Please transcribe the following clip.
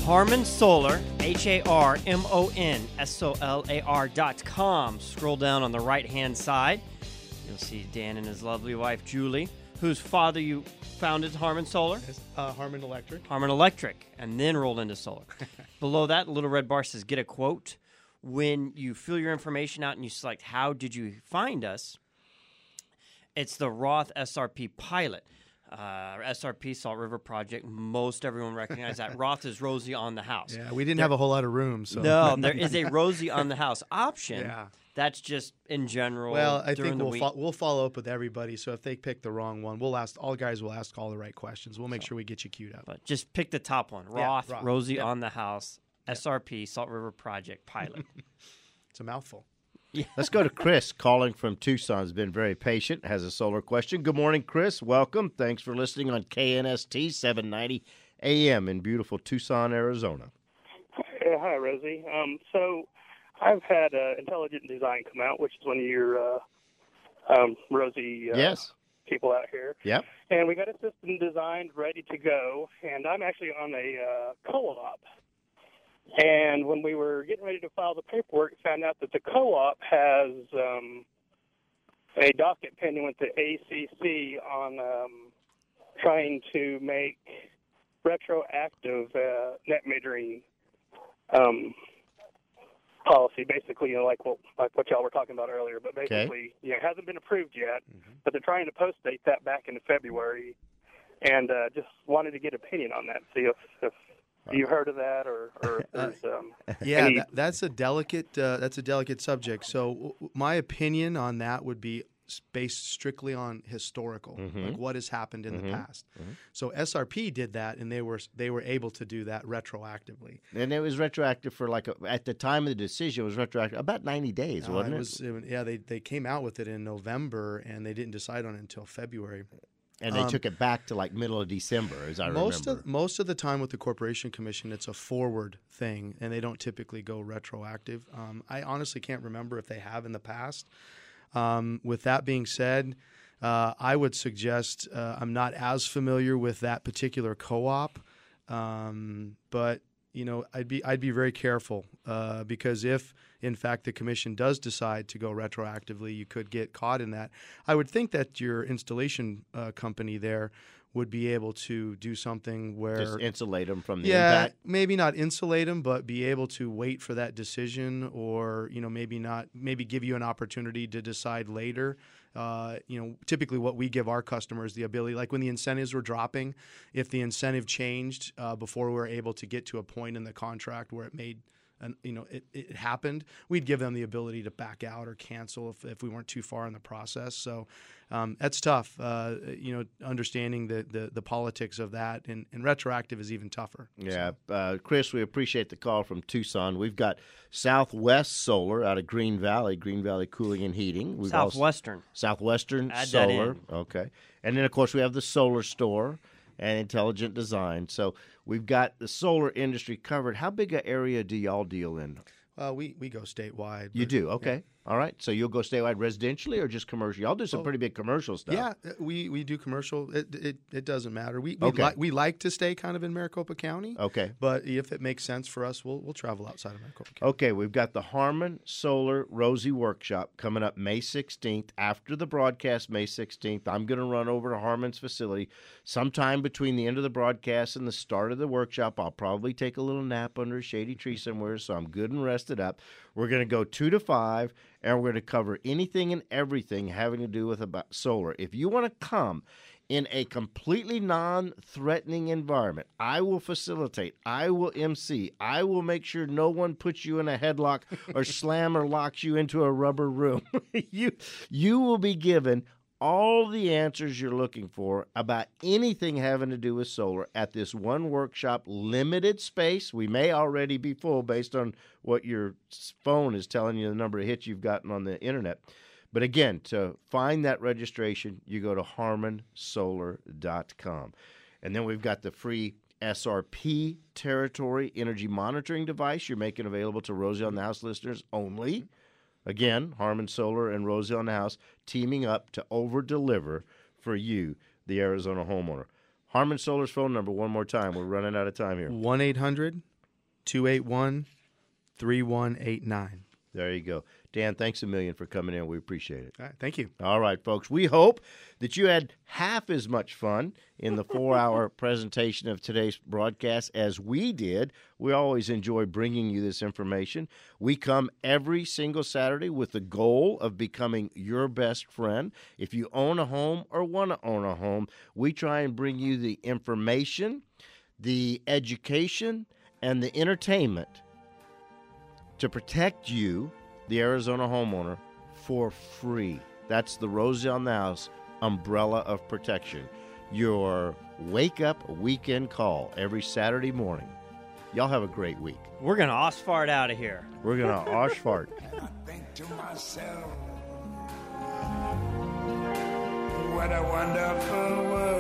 Harmon Solar, HarmonSolar.com. Scroll down on the right-hand side. You'll see Dan and his lovely wife, Julie, whose father you founded Harmon Solar. Harmon Electric. Harmon Electric, and then rolled into solar. Below that, the little red bar says get a quote. When you fill your information out and you select how did you find us, it's the Roth SRP pilot. SRP, Salt River Project. Most everyone recognizes that. Roth is Rosie on the house. Yeah, we didn't have a whole lot of room. So. No, there is a Rosie on the house option. Yeah. That's just in general. Well, I during think the week. we'll follow up with everybody. So if they pick the wrong one, we'll ask all guys will ask all the right questions. We'll make sure we get you queued up. But just pick the top one. Roth. Rosie Yeah. on the house. SRP, Salt River Project pilot. It's a mouthful. Yeah. Let's go to Chris, calling from Tucson. Has been very patient, has a solar question. Good morning, Chris. Welcome. Thanks for listening on KNST 790 AM in beautiful Tucson, Arizona. Hi, Rosie. So I've had Intelligent Design come out, which is one of your Rosie Yes. people out here. Yep. And we got a system designed, ready to go, and I'm actually on a co-op. And when we were getting ready to file the paperwork, found out that the co-op has a docket pending with the ACC on trying to make retroactive net metering policy, basically, like what y'all were talking about earlier. But basically, it hasn't been approved yet, but they're trying to post-date that back into February, and just wanted to get opinion on that, see if you heard of that, or if there's that's a delicate subject. So my opinion on that would be based strictly on historical, like what has happened in the past. So SRP did that, and they were able to do that retroactively. And it was retroactive for at the time of the decision, it was retroactive about 90 days, wasn't it? They came out with it in November, and they didn't decide on it until February. And they took it back to middle of December, as I remember. Most of the time with the Corporation Commission, it's a forward thing, and they don't typically go retroactive. I honestly can't remember if they have in the past. With that being said, I would suggest I'm not as familiar with that particular co-op, but I'd be very careful because if in fact the commission does decide to go retroactively, you could get caught in that. I would think that your installation company there would be able to do something where just insulate them from the impact. Maybe not insulate them, but be able to wait for that decision, or maybe give you an opportunity to decide later. Typically what we give our customers the ability, like when the incentives were dropping, if the incentive changed before we were able to get to a point in the contract where it made it happened, we'd give them the ability to back out or cancel if we weren't too far in the process. So that's tough. Understanding the politics of that, and retroactive is even tougher. Yeah, Chris, we appreciate the call from Tucson. We've got Southwest Solar out of Green Valley Cooling and Heating. We've Southwestern Solar. that in. Okay, and then of course we have the Solar Store and Intelligent Design. So we've got the solar industry covered. How big an area do y'all deal in? We go statewide. You do? Okay. Yeah. All right. So you'll go statewide residentially or just commercial? Y'all do some pretty big commercial stuff. Yeah, we do commercial. It doesn't matter. We like to stay kind of in Maricopa County. Okay. But if it makes sense for us, we'll travel outside of Maricopa County. Okay. We've got the Harmon Solar Rosie Workshop coming up May 16th. After the broadcast, May 16th, I'm going to run over to Harmon's facility sometime between the end of the broadcast and the start of the workshop. I'll probably take a little nap under a shady tree somewhere, so I'm good and rested up. We're going to go 2 to 5. And we're going to cover anything and everything having to do with about solar. If you want to come in a completely non-threatening environment, I will facilitate. I will MC. I will make sure no one puts you in a headlock or slam or locks you into a rubber room. You will be given all the answers you're looking for about anything having to do with solar at this one workshop, limited space. We may already be full based on what your phone is telling you, the number of hits you've gotten on the internet. But again, to find that registration, you go to harmonsolar.com. And then we've got the free SRP territory energy monitoring device you're making available to Rosie on the House listeners only. Again, Harmon Solar and Rosie on the House teaming up to over-deliver for you, the Arizona homeowner. Harmon Solar's phone number one more time. We're running out of time here. 1-800 281-3189. There you go. Dan, thanks a million for coming in. We appreciate it. All right, thank you. All right, folks. We hope that you had half as much fun in the 4-hour presentation of today's broadcast as we did. We always enjoy bringing you this information. We come every single Saturday with the goal of becoming your best friend. If you own a home or want to own a home, we try and bring you the information, the education, and the entertainment to protect you, the Arizona homeowner, for free. That's the Rosie on the House umbrella of protection. Your wake-up weekend call every Saturday morning. Y'all have a great week. We're going to Osfart out of here. We're going to Oshfart. And I think to myself, what a wonderful world.